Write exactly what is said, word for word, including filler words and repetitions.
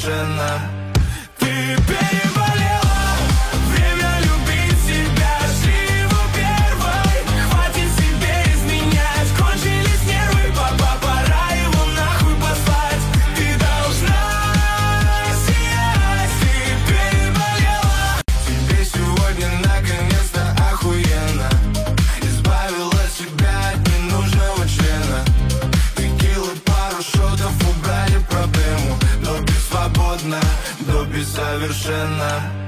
совершенно. Ты переболела, время любить себя, живу первой. Хватит себе изменять, кончились нервы, папа, пора его нахуй послать. Ты должна сиять, ты переболела. Тебе сегодня наконец-то охуенно. Избавила себя от ненужного члена. Текилы, пару шотов, убрали проблему. Доби свободно, доби совершенно.